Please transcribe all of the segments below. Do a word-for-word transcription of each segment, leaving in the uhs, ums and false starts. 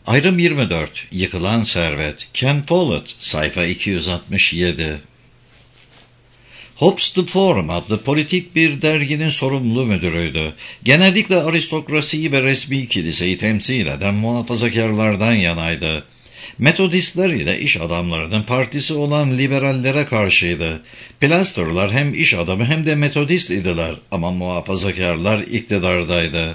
Ayrım yirmi dört. Yıkılan Servet. Ken Follett, sayfa iki yüz altmış yedi. Hobbes The Forum adlı politik bir derginin sorumlu müdürüydü. Genellikle aristokrasiyi ve resmi kiliseyi temsil eden muhafazakarlardan yanaydı. Metodistler ile iş adamlarının partisi olan liberallere karşıydı. Plasterlar hem iş adamı hem de metodist idiler ama muhafazakarlar iktidardaydı.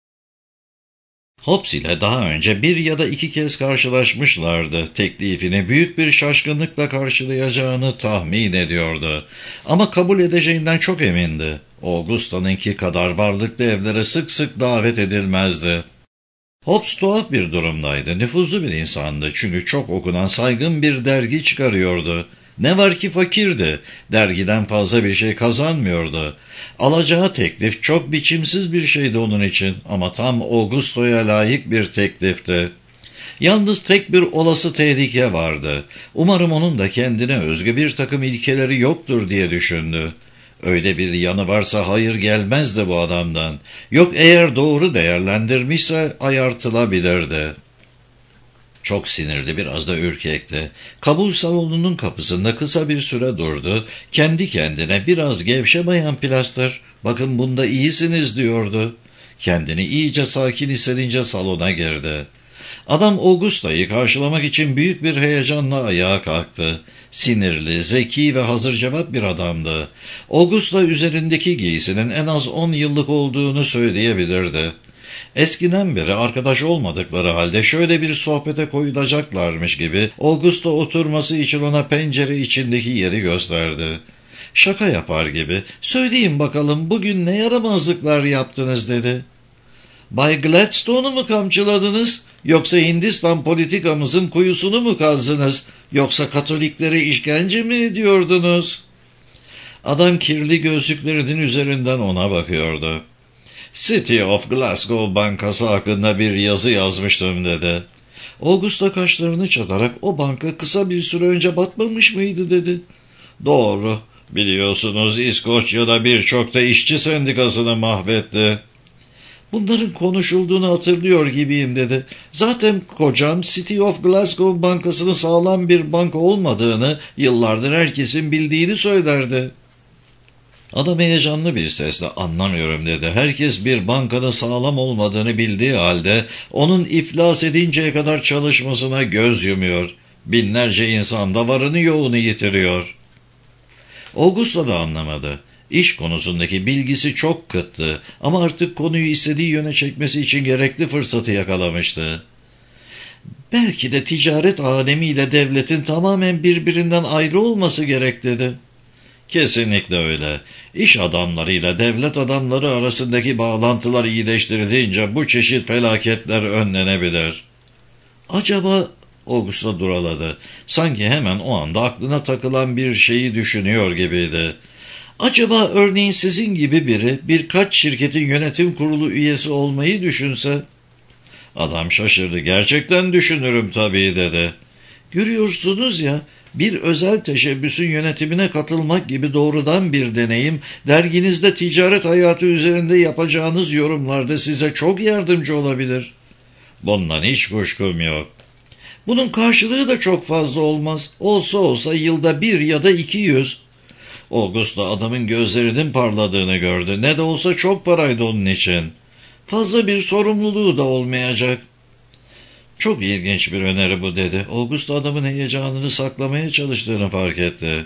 Hobbes ile daha önce bir ya da iki kez karşılaşmışlardı. Teklifini büyük bir şaşkınlıkla karşılayacağını tahmin ediyordu. Ama kabul edeceğinden çok emindi. Augusta'nınki kadar varlıklı evlere sık sık davet edilmezdi. Hobbes tuhaf bir durumdaydı. Nüfuzlu bir insandı çünkü çok okunan saygın bir dergi çıkarıyordu. Ne var ki fakirdi. Dergiden fazla bir şey kazanmıyordu. Alacağı teklif çok biçimsiz bir şeydi onun için ama tam Augusto'ya layık bir teklifti. Yalnız tek bir olası tehlike vardı. Umarım onun da kendine özgü bir takım ilkeleri yoktur diye düşündü. Öyle bir yanı varsa hayır gelmezdi bu adamdan. Yok eğer doğru değerlendirmişse ayartılabilirdi. Çok sinirli, biraz da ürkekti. Kabul salonunun kapısında kısa bir süre durdu. Kendi kendine biraz gevşe bayan Plaster, bakın bunda iyisiniz diyordu. Kendini iyice sakin hissedince salona girdi. Adam Augusta'yı karşılamak için büyük bir heyecanla ayağa kalktı. Sinirli, zeki ve hazır cevap bir adamdı. Augusta üzerindeki giysinin en az on yıllık olduğunu söyleyebilirdi. Eskiden beri arkadaş olmadıkları halde şöyle bir sohbete koyulacaklarmış gibi Augusta oturması için ona pencere içindeki yeri gösterdi. Şaka yapar gibi, "Söyleyin bakalım bugün ne yaramazlıklar yaptınız?" dedi. "Bay Gladstone'u mu kamçıladınız? Yoksa Hindistan politikamızın kuyusunu mu kazdınız? Yoksa Katoliklere işkence mi ediyordunuz?" Adam kirli gözlüklerinin üzerinden ona bakıyordu. "City of Glasgow Bankası hakkında bir yazı yazmıştım," dedi. Augusta kaşlarını çatarak, "O banka kısa bir süre önce batmamış mıydı?" dedi. "Doğru. Biliyorsunuz İskoçya'da birçok da işçi sendikasını mahvetti." "Bunların konuşulduğunu hatırlıyor gibiyim," dedi. "Zaten kocam City of Glasgow Bankası'nın sağlam bir banka olmadığını yıllardır herkesin bildiğini söylerdi." Adam heyecanlı bir sesle, "Anlamıyorum," dedi. "Herkes bir bankanın sağlam olmadığını bildiği halde onun iflas edinceye kadar çalışmasına göz yumuyor. Binlerce insan da varını yoğunu yitiriyor." Augusta da anlamadı. İş konusundaki bilgisi çok kıttı ama artık konuyu istediği yöne çekmesi için gerekli fırsatı yakalamıştı. "Belki de ticaret alemiyle devletin tamamen birbirinden ayrı olması gerek," dedi. "Kesinlikle öyle. İş adamlarıyla devlet adamları arasındaki bağlantılar iyileştirilince bu çeşit felaketler önlenebilir." "Acaba," Augusta duraladı. Sanki hemen o anda aklına takılan bir şeyi düşünüyor gibiydi. "Acaba örneğin sizin gibi biri birkaç şirketin yönetim kurulu üyesi olmayı düşünse?" Adam şaşırdı. "Gerçekten düşünürüm tabii," dedi. "Görüyorsunuz ya, bir özel teşebbüsün yönetimine katılmak gibi doğrudan bir deneyim, derginizde ticaret hayatı üzerinde yapacağınız yorumlarda size çok yardımcı olabilir." "Bundan hiç kuşkum yok." "Bunun karşılığı da çok fazla olmaz. Olsa olsa yılda bir ya da iki yüz." Augusta adamın gözlerinin parladığını gördü. Ne de olsa çok paraydı onun için. Fazla bir sorumluluğu da olmayacak. "Çok ilginç bir öneri bu," dedi. Augusta adamın heyecanını saklamaya çalıştığını fark etti.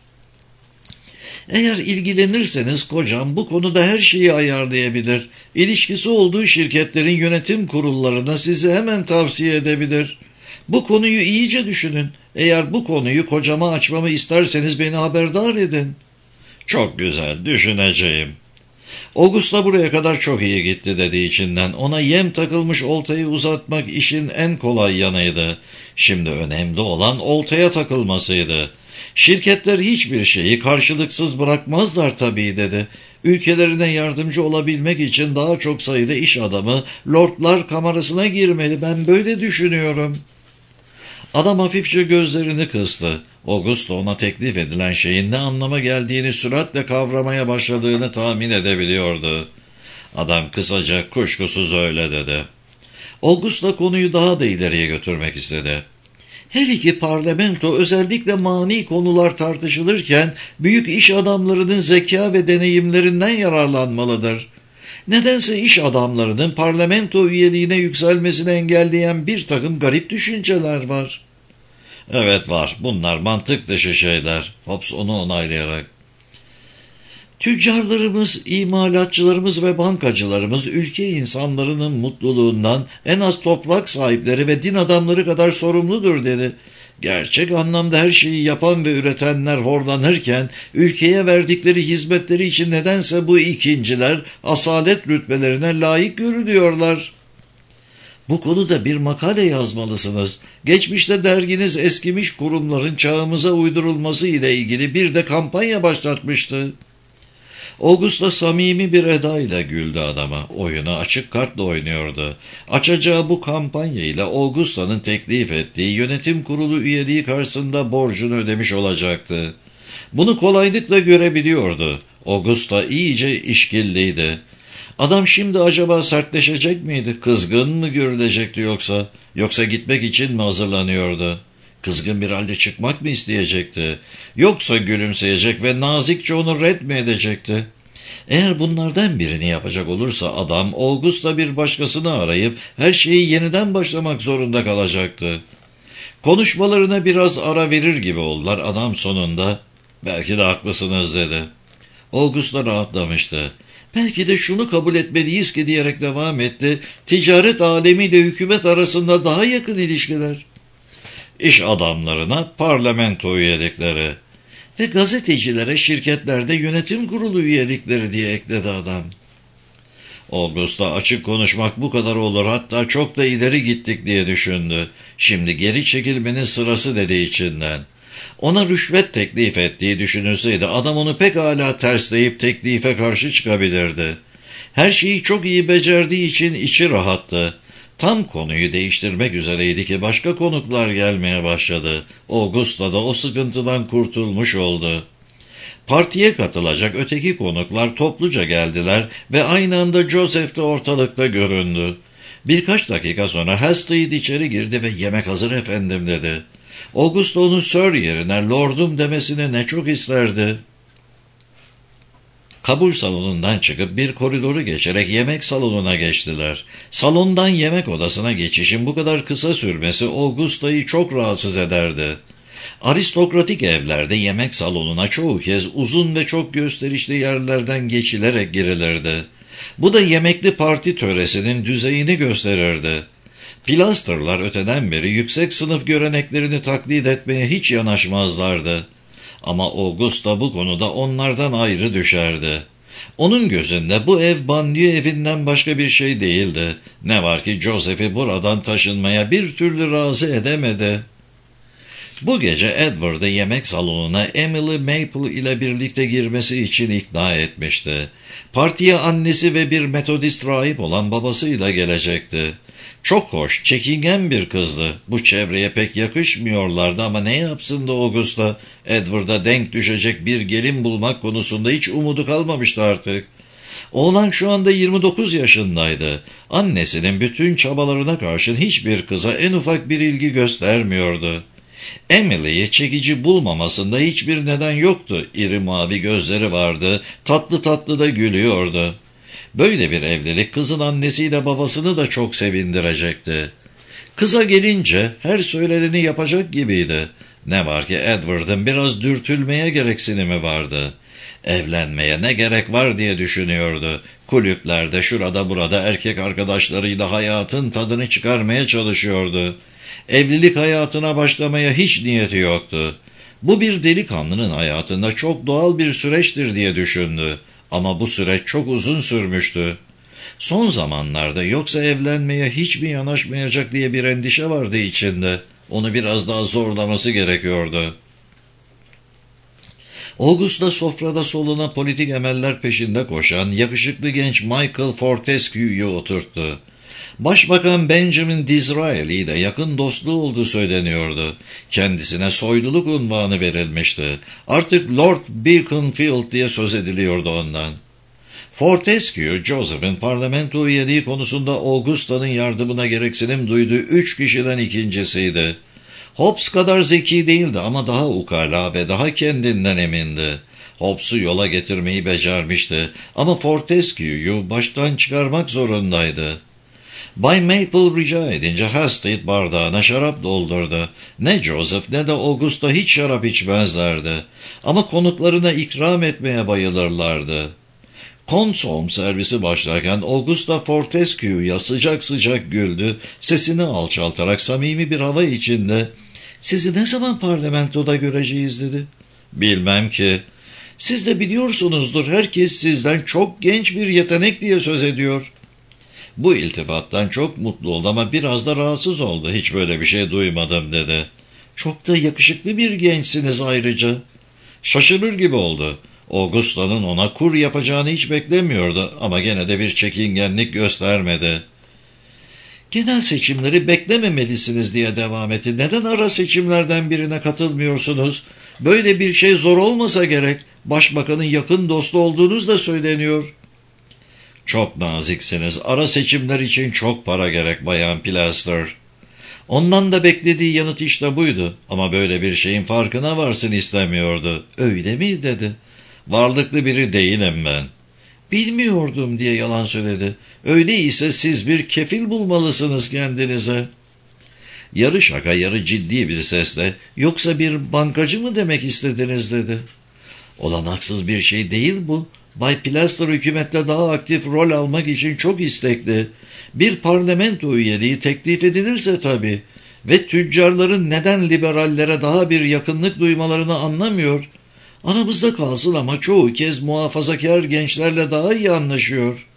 "Eğer ilgilenirseniz kocam bu konuda her şeyi ayarlayabilir. İlişkisi olduğu şirketlerin yönetim kurullarına sizi hemen tavsiye edebilir. Bu konuyu iyice düşünün. Eğer bu konuyu kocama açmamı isterseniz beni haberdar edin." "Çok güzel, düşüneceğim." Augusta buraya kadar çok iyi gitti dedi içinden. Ona yem takılmış oltayı uzatmak işin en kolay yanıydı. Şimdi önemli olan oltaya takılmasıydı. "Şirketler hiçbir şeyi karşılıksız bırakmazlar tabii," dedi. "Ülkelerine yardımcı olabilmek için daha çok sayıda iş adamı Lordlar Kamerası'na girmeli. Ben böyle düşünüyorum." Adam hafifçe gözlerini kıstı. Augusta ona teklif edilen şeyin ne anlama geldiğini süratle kavramaya başladığını tahmin edebiliyordu. Adam kısaca, "Kuşkusuz öyle," dedi. Augusta konuyu daha da ileriye götürmek istedi. Her iki parlamento özellikle mani konular tartışılırken büyük iş adamlarının zeka ve deneyimlerinden yararlanmalıdır. Nedense iş adamlarının parlamento üyeliğine yükselmesini engelleyen bir takım garip düşünceler var. Evet var, bunlar mantık dışı şeyler. Hobbes onu onaylayarak. Tüccarlarımız, imalatçılarımız ve bankacılarımız ülke insanlarının mutluluğundan en az toprak sahipleri ve din adamları kadar sorumludur dedi. Gerçek anlamda her şeyi yapan ve üretenler horlanırken ülkeye verdikleri hizmetleri için nedense bu ikinciler asalet rütbelerine layık görülüyorlar. Bu konuda bir makale yazmalısınız. Geçmişte derginiz eskimiş kurumların çağımıza uydurulması ile ilgili bir de kampanya başlatmıştı. Augusta samimi bir edayla güldü adama. Oyunu açık kartla oynuyordu. Açacağı bu kampanyayla Augusta'nın teklif ettiği yönetim kurulu üyeliği karşısında borcunu ödemiş olacaktı. Bunu kolaylıkla görebiliyordu. Augusta iyice işkilliydi. Adam şimdi acaba sertleşecek miydi? Kızgın mı görülecekti yoksa? Yoksa gitmek için mi hazırlanıyordu? Kızgın bir halde çıkmak mı isteyecekti? Yoksa gülümseyecek ve nazikçe onu red mi edecekti? Eğer bunlardan birini yapacak olursa adam Augusta bir başkasını arayıp her şeyi yeniden başlamak zorunda kalacaktı. Konuşmalarına biraz ara verir gibi oldular. Adam sonunda belki de haklısınız dedi. Augusta rahatlamıştı. Belki de şunu kabul etmeliyiz ki diyerek devam etti. Ticaret alemiyle hükümet arasında daha yakın ilişkiler. İş adamlarına parlamento üyelikleri ve gazetecilere şirketlerde yönetim kurulu üyelikleri diye ekledi adam. Augusta açık konuşmak bu kadar olur, hatta çok da ileri gittik diye düşündü. Şimdi geri çekilmenin sırası dedi içinden. Ona rüşvet teklif ettiği düşünülseydi adam onu pekala tersleyip teklife karşı çıkabilirdi. Her şeyi çok iyi becerdiği için içi rahattı. Tam konuyu değiştirmek üzereydi ki başka konuklar gelmeye başladı. Augusta da o sıkıntıdan kurtulmuş oldu. Partiye katılacak öteki konuklar topluca geldiler ve aynı anda Joseph de ortalıkta göründü. Birkaç dakika sonra Halstead içeri girdi ve yemek hazır efendim dedi. Augusta onun Sir yerine Lord'um demesini ne çok isterdi. Kabul salonundan çıkıp bir koridoru geçerek yemek salonuna geçtiler. Salondan yemek odasına geçişin bu kadar kısa sürmesi Augusta'yı çok rahatsız ederdi. Aristokratik evlerde yemek salonuna çoğu kez uzun ve çok gösterişli yerlerden geçilerek girilirdi. Bu da yemekli parti töresinin düzeyini gösterirdi. Pilasterlar öteden beri yüksek sınıf göreneklerini taklit etmeye hiç yanaşmazlardı. Ama Augusta bu konuda onlardan ayrı düşerdi. Onun gözünde bu ev banliyö evinden başka bir şey değildi. Ne var ki Joseph'i buradan taşınmaya bir türlü razı edemedi. Bu gece Edward'ı yemek salonuna Emily Maple ile birlikte girmesi için ikna etmişti. Partiye annesi ve bir Metodist rahip olan babasıyla gelecekti. Çok hoş, çekingen bir kızdı. Bu çevreye pek yakışmıyorlardı ama ne yapsın da Augusta, Edward'a denk düşecek bir gelin bulmak konusunda hiç umudu kalmamıştı artık. Oğlan şu anda yirmi dokuz yaşındaydı. Annesinin bütün çabalarına karşın hiçbir kıza en ufak bir ilgi göstermiyordu. Emily'yi çekici bulmamasında hiçbir neden yoktu. İri mavi gözleri vardı, tatlı tatlı da gülüyordu. Böyle bir evlilik kızın annesiyle babasını da çok sevindirecekti. Kıza gelince her söyleneni yapacak gibiydi. Ne var ki Edward'ın biraz dürtülmeye gereksinimi vardı. Evlenmeye ne gerek var diye düşünüyordu. Kulüplerde şurada burada erkek arkadaşlarıyla hayatın tadını çıkarmaya çalışıyordu. Evlilik hayatına başlamaya hiç niyeti yoktu. Bu bir delikanlının hayatında çok doğal bir süreçtir diye düşündü. Ama bu süreç çok uzun sürmüştü. Son zamanlarda yoksa evlenmeye hiç mi yanaşmayacak diye bir endişe vardı içinde. Onu biraz daha zorlaması gerekiyordu. Augusta sofrada soluna politik emeller peşinde koşan yakışıklı genç Michael Fortescue'yu oturttu. Başbakan Benjamin Disraeli ile yakın dostluğu olduğu söyleniyordu. Kendisine soyluluk unvanı verilmişti. Artık Lord Beaconsfield diye söz ediliyordu ondan. Fortescue, Joseph'in parlamento üyeliği konusunda Augusta'nın yardımına gereksinim duyduğu üç kişiden ikincisiydi. Hobbes kadar zeki değildi ama daha ukala ve daha kendinden emindi. Hobbes'u yola getirmeyi becermişti ama Fortescue'yu baştan çıkarmak zorundaydı. Bay Maple rica edince Hasted bardağına şarap doldurdu. Ne Joseph ne de Augusta hiç şarap içmezlerdi. Ama konuklarına ikram etmeye bayılırlardı. Konsom servisi başlarken Augusta Fortescue'ya sıcak sıcak güldü, sesini alçaltarak samimi bir hava içinde "Sizi ne zaman parlamentoda göreceğiz?" dedi. "Bilmem ki. Siz de biliyorsunuzdur, herkes sizden çok genç bir yetenek diye söz ediyor." Bu iltifattan çok mutlu oldu ama biraz da rahatsız oldu. "Hiç böyle bir şey duymadım," dedi. "Çok da yakışıklı bir gençsiniz ayrıca." Şaşırır gibi oldu. Augusta'nın ona kur yapacağını hiç beklemiyordu ama gene de bir çekingenlik göstermedi. "Genel seçimleri beklememelisiniz," diye devam etti. "Neden ara seçimlerden birine katılmıyorsunuz? Böyle bir şey zor olmasa gerek. Başbakanın yakın dostu olduğunuz da söyleniyor." "Çok naziksiniz. Ara seçimler için çok para gerek Bayan Pilaster." Ondan da beklediği yanıt işte buydu. Ama böyle bir şeyin farkına varsın istemiyordu. "Öyle mi?" dedi. "Varlıklı biri değilim ben." "Bilmiyordum," diye yalan söyledi. "Öyleyse siz bir kefil bulmalısınız kendinize." Yarı şaka yarı ciddi bir sesle "Yoksa bir bankacı mı demek istediniz?" dedi. "Olanaksız bir şey değil bu. Bay Pilaster hükümette daha aktif rol almak için çok istekli. Bir parlamento üyeliği teklif edilirse tabii. Ve tüccarların neden liberallere daha bir yakınlık duymalarını anlamıyor. Aramızda kalsın ama çoğu kez muhafazakar gençlerle daha iyi anlaşıyor."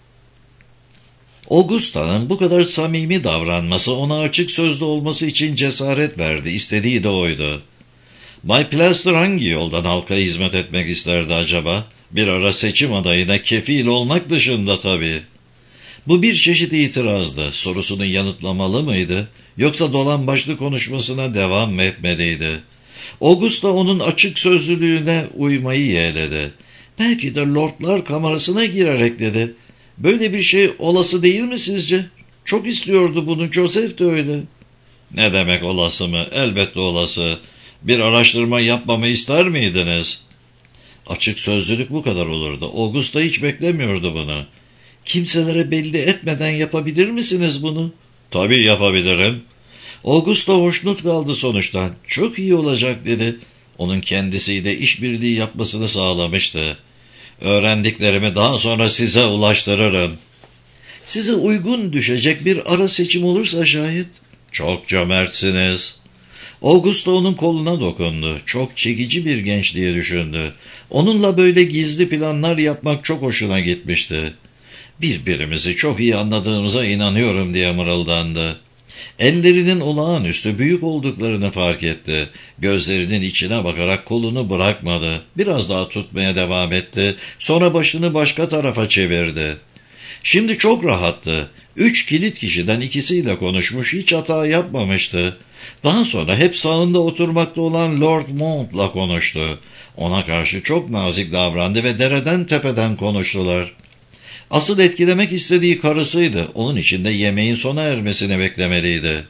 Augusta'nın bu kadar samimi davranması ona açık sözlü olması için cesaret verdi. İstediği de oydu. Bay Pilaster hangi yoldan halka hizmet etmek isterdi acaba? Bir ara seçim adayına kefil olmak dışında tabii. Bu bir çeşit itirazdı. Sorusunu yanıtlamalı mıydı? Yoksa dolan başlı konuşmasına devam mı etmeliydi? Augusta onun açık sözlülüğüne uymayı yeğledi. "Belki de Lordlar Kamerası'na girerek," dedi. "Böyle bir şey olası değil mi sizce? Çok istiyordu bunu, Joseph de öyle." "Ne demek olası mı? Elbette olası. Bir araştırma yapmamı ister miydiniz?" Açık sözlülük bu kadar olurdu. Augusta hiç beklemiyordu bunu. "Kimselere belli etmeden yapabilir misiniz bunu?" "Tabii yapabilirim." Augusta hoşnut kaldı sonuçtan. "Çok iyi olacak," dedi. Onun kendisiyle işbirliği yapmasını sağlamıştı. "Öğrendiklerimi daha sonra size ulaştırırım." "Size uygun düşecek bir ara seçim olursa şayet." "Çok cömertsiniz." Augusta onun koluna dokundu. Çok çekici bir genç diye düşündü. Onunla böyle gizli planlar yapmak çok hoşuna gitmişti. "Birbirimizi çok iyi anladığımıza inanıyorum," diye mırıldandı. Ellerinin olağanüstü büyük olduklarını fark etti. Gözlerinin içine bakarak kolunu bırakmadı. Biraz daha tutmaya devam etti. Sonra başını başka tarafa çevirdi. Şimdi çok rahattı. Üç kilit kişiden ikisiyle konuşmuş, hiç hata yapmamıştı. Daha sonra hep sağında oturmakta olan Lord Mount'la konuştu. Ona karşı çok nazik davrandı ve dereden tepeden konuştular. Asıl etkilemek istediği karısıydı. Onun için de yemeğin sona ermesini beklemeliydi.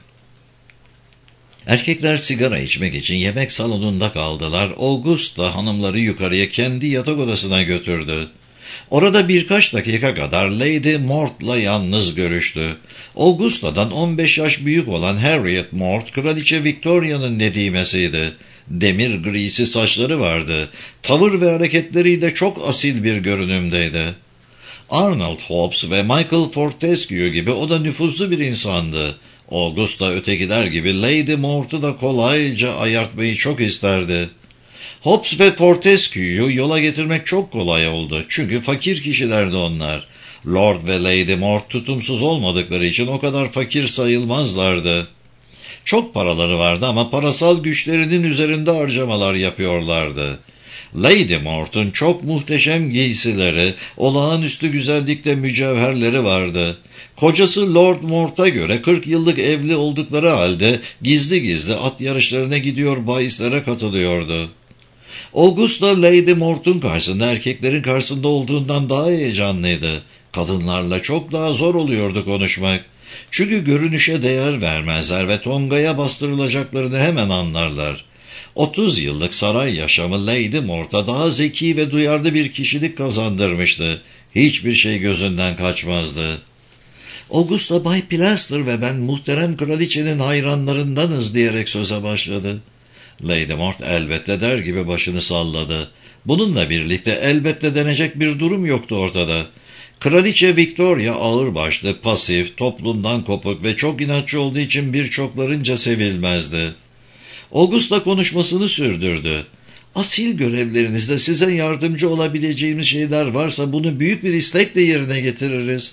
Erkekler sigara içmek için yemek salonunda kaldılar. Augusta hanımları yukarıya kendi yatak odasına götürdü. Orada birkaç dakika kadar Lady Mort'la yalnız görüştü. Augusta'dan on beş yaş büyük olan Harriet Mort, Kraliçe Victoria'nın nedimesiydi. Demir grisi saçları vardı. Tavır ve hareketleriyle çok asil bir görünümdeydi. Arnold Hobbes ve Michael Fortescue gibi o da nüfuzlu bir insandı. Augusta ötekiler gibi Lady Mort'u da kolayca ayartmayı çok isterdi. Hobbes ve Fortescue'yu yola getirmek çok kolay oldu. Çünkü fakir kişilerdi onlar. Lord ve Lady Mort tutumsuz olmadıkları için o kadar fakir sayılmazlardı. Çok paraları vardı ama parasal güçlerinin üzerinde harcamalar yapıyorlardı. Lady Mort'un çok muhteşem giysileri, olağanüstü güzellikte mücevherleri vardı. Kocası Lord Mort'a göre kırk yıllık evli oldukları halde gizli gizli at yarışlarına gidiyor, bahislere katılıyordu. Augusta, Lady Mort'un karşısında erkeklerin karşısında olduğundan daha heyecanlıydı. Kadınlarla çok daha zor oluyordu konuşmak. Çünkü görünüşe değer vermezler ve tongaya bastırılacaklarını hemen anlarlar. otuz yıllık saray yaşamı Lady Mort'a daha zeki ve duyarlı bir kişilik kazandırmıştı. Hiçbir şey gözünden kaçmazdı. Augusta, Bay Pilaster ve ben muhterem kraliçenin hayranlarındanız diyerek söze başladı. Lady Mort elbette der gibi başını salladı. Bununla birlikte elbette denecek bir durum yoktu ortada. Kraliçe Victoria ağırbaşlı, pasif, toplumdan kopuk ve çok inatçı olduğu için birçoklarınca sevilmezdi. Augusta konuşmasını sürdürdü. Asil görevlerinizde size yardımcı olabileceğimiz şeyler varsa bunu büyük bir istekle yerine getiririz.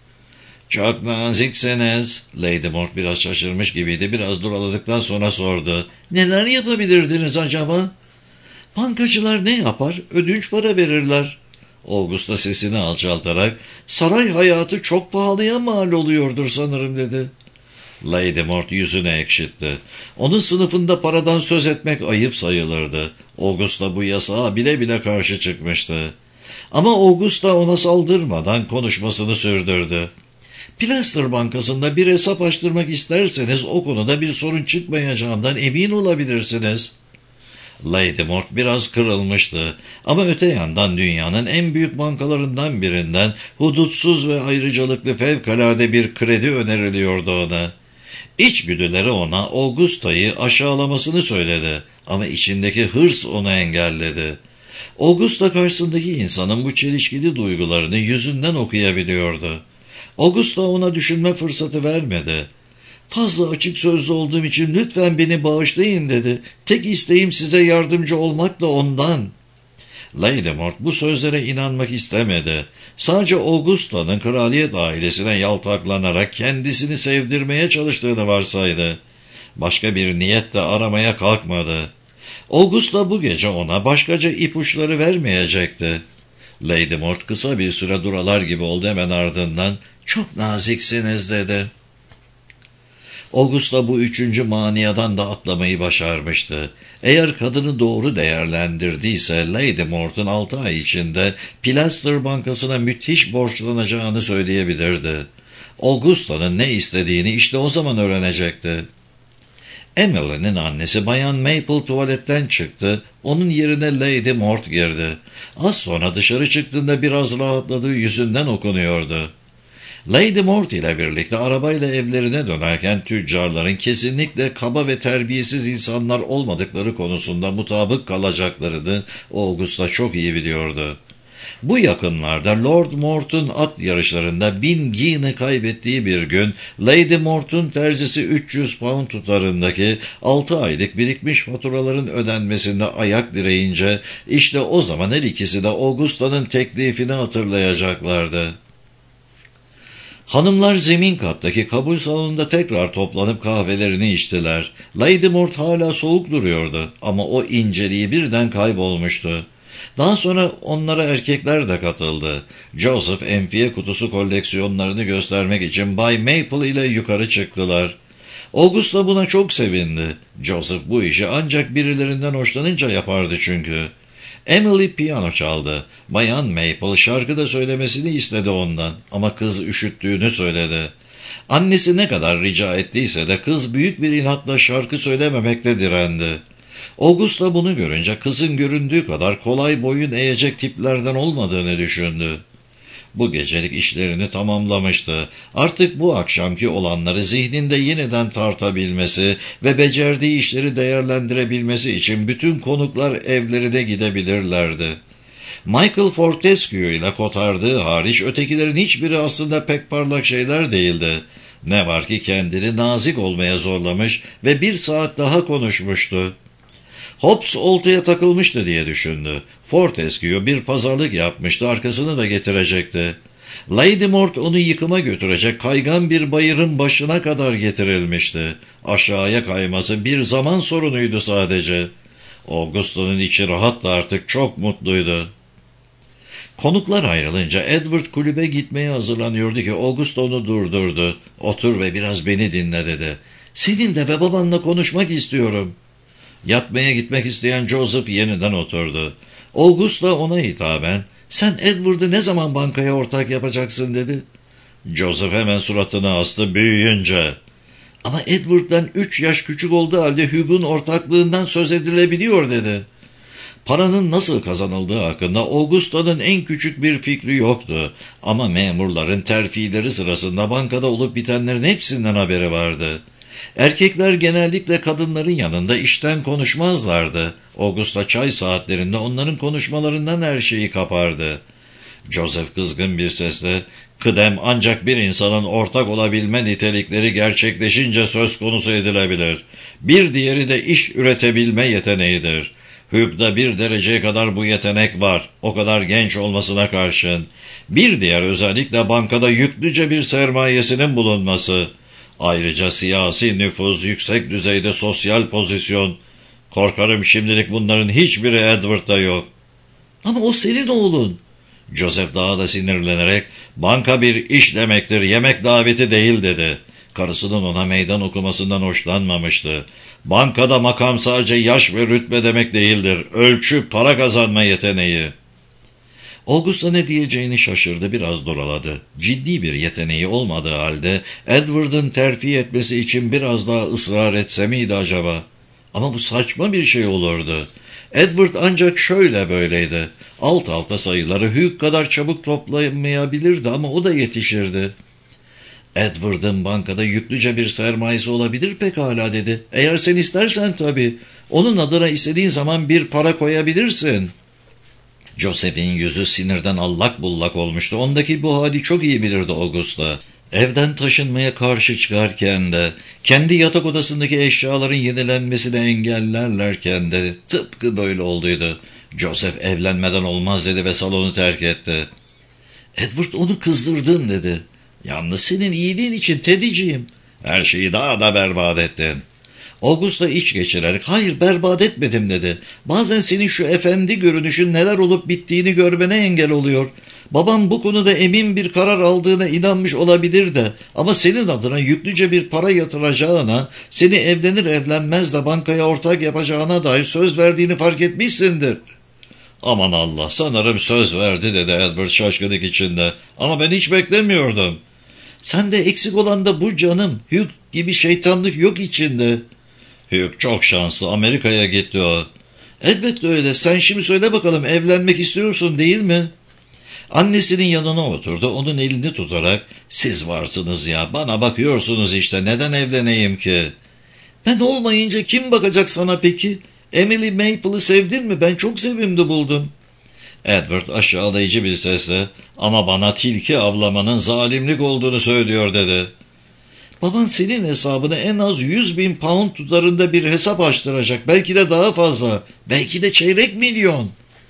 Çok naziksiniz. Lady Mort biraz şaşırmış gibiydi. Biraz duraladıktan sonra sordu. Neler yapabilirdiniz acaba? Bankacılar ne yapar? Ödünç para verirler. Augusta sesini alçaltarak, saray hayatı çok pahalıya mal oluyordur sanırım dedi. Lady Mort yüzünü ekşitti. Onun sınıfında paradan söz etmek ayıp sayılırdı. Augusta bu yasağa bile bile karşı çıkmıştı. Ama Augusta ona saldırmadan konuşmasını sürdürdü. Pilaster Bankası'nda bir hesap açtırmak isterseniz o konuda bir sorun çıkmayacağından emin olabilirsiniz. Lady Mort biraz kırılmıştı ama öte yandan dünyanın en büyük bankalarından birinden hudutsuz ve ayrıcalıklı fevkalade bir kredi öneriliyordu ona. İçgüdüleri ona Augusta'yı aşağılamasını söyledi ama içindeki hırs onu engelledi. Augusta karşısındaki insanın bu çelişkili duygularını yüzünden okuyabiliyordu. Augusta ona düşünme fırsatı vermedi. Fazla açık sözlü olduğum için lütfen beni bağışlayın dedi. Tek isteğim size yardımcı olmak da ondan. Lady Mort bu sözlere inanmak istemedi. Sadece Augusta'nın kraliyet ailesine yaltaklanarak kendisini sevdirmeye çalıştığını varsaydı. Başka bir niyet de aramaya kalkmadı. Augusta bu gece ona başkaca ipuçları vermeyecekti. Lady Mort kısa bir süre duralar gibi oldu, hemen ardından çok naziksiniz dedi. Augusta bu üçüncü maniadan da atlamayı başarmıştı. Eğer kadını doğru değerlendirdiyse Lady Mort'un altı ay içinde Pilaster Bankası'na müthiş borçlanacağını söyleyebilirdi. Augusta'nın ne istediğini işte o zaman öğrenecekti. Emily'nin annesi Bayan Maple tuvaletten çıktı. Onun yerine Lady Mort girdi. Az sonra dışarı çıktığında biraz rahatladığı yüzünden okunuyordu. Lady Mort ile birlikte arabayla evlerine dönerken tüccarların kesinlikle kaba ve terbiyesiz insanlar olmadıkları konusunda mutabık kalacaklarını Augusta çok iyi biliyordu. Bu yakınlarda Lord Mort'un at yarışlarında bin guinea'ı kaybettiği bir gün Lady Mort'un terzisi üç yüz pound tutarındaki altı aylık birikmiş faturaların ödenmesinde ayak direyince işte o zaman her ikisi de Augusta'nın teklifini hatırlayacaklardı. Hanımlar zemin kattaki kabul salonunda tekrar toplanıp kahvelerini içtiler. Lady Mort hala soğuk duruyordu ama o inceliği birden kaybolmuştu. Daha sonra onlara erkekler de katıldı. Joseph enfiye kutusu koleksiyonlarını göstermek için Bay Maple ile yukarı çıktılar. Augusta buna çok sevindi. Joseph bu işi ancak birilerinden hoşlanınca yapardı çünkü. Emily piyano çaldı. Bayan Maple şarkı da söylemesini istedi ondan ama kız üşüttüğünü söyledi. Annesi ne kadar rica ettiyse de kız büyük bir inatla şarkı söylememekte direndi. Augusta bunu görünce kızın göründüğü kadar kolay boyun eğecek tiplerden olmadığını düşündü. Bu gecelik işlerini tamamlamıştı. Artık bu akşamki olanları zihninde yeniden tartabilmesi ve becerdiği işleri değerlendirebilmesi için bütün konuklar evlerine gidebilirlerdi. Michael Fortescue ile kotardığı hariç ötekilerin hiçbiri aslında pek parlak şeyler değildi. Ne var ki kendini nazik olmaya zorlamış ve bir saat daha konuşmuştu. Hobbes oltaya takılmıştı diye düşündü. Fortescue bir pazarlık yapmıştı, arkasını da getirecekti. Lady Mort onu yıkıma götürecek kaygan bir bayırın başına kadar getirilmişti. Aşağıya kayması bir zaman sorunuydu sadece. Augusta'nın içi rahattı, artık çok mutluydu. Konuklar ayrılınca Edward kulübe gitmeye hazırlanıyordu ki Augusta onu durdurdu. Otur ve biraz beni dinle dedi. Seninle ve babanla konuşmak istiyorum. Yatmaya gitmek isteyen Joseph yeniden oturdu. Augusta ona hitaben, "Sen Edward'ı ne zaman bankaya ortak yapacaksın?" dedi. Joseph hemen suratını astı, "Büyüyünce." "Ama Edward'dan üç yaş küçük olduğu halde Hugh'un ortaklığından söz edilebiliyor." dedi. Paranın nasıl kazanıldığı hakkında Augusta'nın en küçük bir fikri yoktu. Ama memurların terfileri sırasında bankada olup bitenlerin hepsinden haberi vardı. Erkekler genellikle kadınların yanında işten konuşmazlardı. Augusta çay saatlerinde onların konuşmalarından her şeyi kapardı. Joseph kızgın bir sesle, "Kıdem ancak bir insanın ortak olabilme nitelikleri gerçekleşince söz konusu edilebilir. Bir diğeri de iş üretebilme yeteneğidir. Hugh'da bir dereceye kadar bu yetenek var, o kadar genç olmasına karşın. Bir diğer özellikle bankada yüklüce bir sermayesinin bulunması. Ayrıca siyasi nüfuz, yüksek düzeyde sosyal pozisyon. Korkarım şimdilik bunların hiçbiri Edward'da yok." "Ama o senin oğlun." Joseph daha da sinirlenerek, "Banka bir iş demektir, yemek daveti değil." dedi. Karısının ona meydan okumasından hoşlanmamıştı. Bankada makam sadece yaş ve rütbe demek değildir. Ölçü, para kazanma yeteneği. Augusta ne diyeceğini şaşırdı, biraz duraladı. Ciddi bir yeteneği olmadığı halde Edward'ın terfi etmesi için biraz daha ısrar etse miydi acaba? Ama bu saçma bir şey olurdu. Edward ancak şöyle böyleydi. Alt alta sayıları Hugh kadar çabuk toplayamayabilirdi ama o da yetişirdi. "Edward'ın bankada yüklüce bir sermayesi olabilir pekala," dedi. "Eğer sen istersen tabii. Onun adına istediğin zaman bir para koyabilirsin." Joseph'in yüzü sinirden allak bullak olmuştu. Ondaki bu hali çok iyi bilirdi Augusta. Evden taşınmaya karşı çıkarken de, kendi yatak odasındaki eşyaların yenilenmesini engellerlerken de tıpkı böyle olduydu. Joseph evlenmeden olmaz dedi ve salonu terk etti. "Edward, onu kızdırdın," dedi. "Yalnız senin iyiliğin için Teddy'ciğim." "Her şeyi daha da berbat ettin." Augusta iç geçirerek, "Hayır, berbat etmedim," dedi. "Bazen senin şu efendi görünüşün neler olup bittiğini görmene engel oluyor. Babam bu konuda emin bir karar aldığına inanmış olabilir de, ama senin adına yüklüce bir para yatıracağına, seni evlenir evlenmez de bankaya ortak yapacağına dair söz verdiğini fark etmişsindir." "Aman Allah, sanırım söz verdi," dedi Edward şaşkınlık içinde. "Ama ben hiç beklemiyordum." "Sende eksik olan da bu canım. Hugh gibi şeytanlık yok içinde." "Hugh çok şanslı, Amerika'ya gitti o." "Elbette öyle. Sen şimdi söyle bakalım, evlenmek istiyorsun değil mi?" Annesinin yanına oturdu, onun elini tutarak, "Siz varsınız ya, bana bakıyorsunuz işte, neden evleneyim ki?" "Ben olmayınca kim bakacak sana peki? Emily Maple'ı sevdin mi? Ben çok sevimli buldum." Edward aşağılayıcı bir sesle, "Ama bana tilki avlamanın zalimlik olduğunu söylüyor," dedi. "Baban senin hesabına en az yüz bin pound tutarında bir hesap açtıracak. Belki de daha fazla. Belki de çeyrek milyon."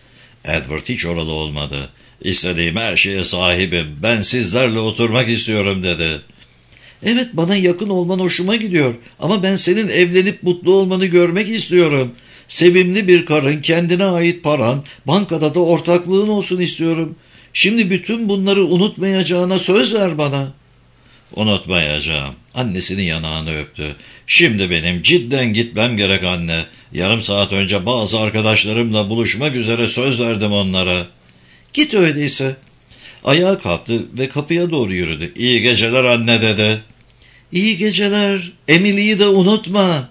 Edward hiç oralı olmadı. "İstediğim her şeye sahibim. Ben sizlerle oturmak istiyorum," dedi. "Evet, bana yakın olman hoşuma gidiyor. Ama ben senin evlenip mutlu olmanı görmek istiyorum. Sevimli bir karın, kendine ait paran, bankada da ortaklığın olsun istiyorum. Şimdi bütün bunları unutmayacağına söz ver bana." "Unutmayacağım." Annesinin yanağını öptü. "Şimdi benim cidden gitmem gerek anne. Yarım saat önce bazı arkadaşlarımla buluşmak üzere söz verdim onlara." "Git öyleyse." Ayağa kalktı ve kapıya doğru yürüdü. "İyi geceler anne," dedi. "İyi geceler. Emily'yi de unutma."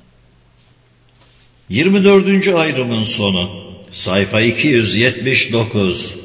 yirmi dördüncü ayrımın sonu. Sayfa iki yüz yetmiş dokuz.